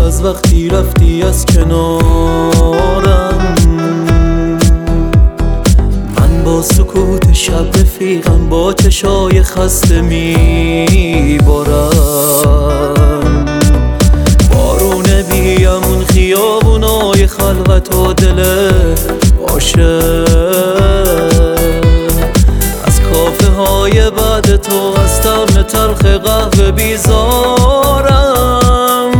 از وقتی رفتی از کنارم. من با سکوت شب رفیقم، با چشای خسته میبارم. بارون بیامون خیابونای خلوت و دل عاشق، از کافه های بعد تو، از طعم تلخ قهوه بیزارم.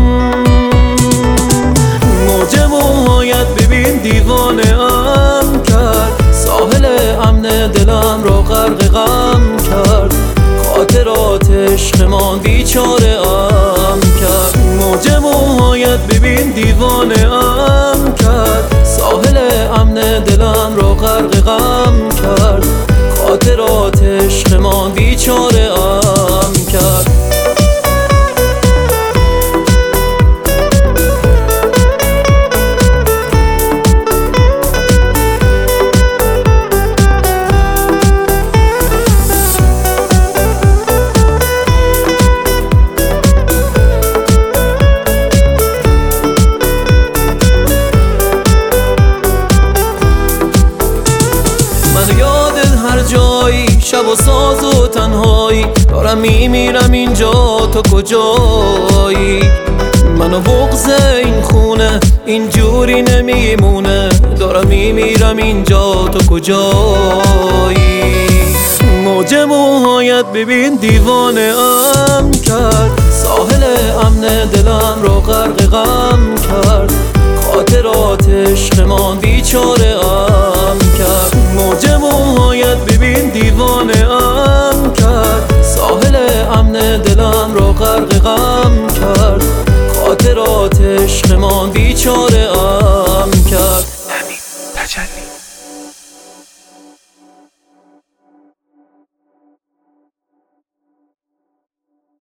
موج موهایت ببین دیوانه ام کرد، ساحل امن دلم را غرق غم کرد. خاطرات عشقمان بیچاره ام کرد. موج موهایت ببین دیوانه ام کرد، ساحل امن دلم را غرق غم کرد. خاطرات عشقمان بیچاره ام کرد. هر جایی شب و ساز و تنهایی، دارم میمیرم اینجا تو کجایی؟ منو بغض این خونه اینجوری نمیمونه، دارم میمیرم اینجا تو کجایی؟ موج موهایت ببین دیوانه ام کرد، ساحل امن دلم رو غرق غم کرد. خاطرات عشقمان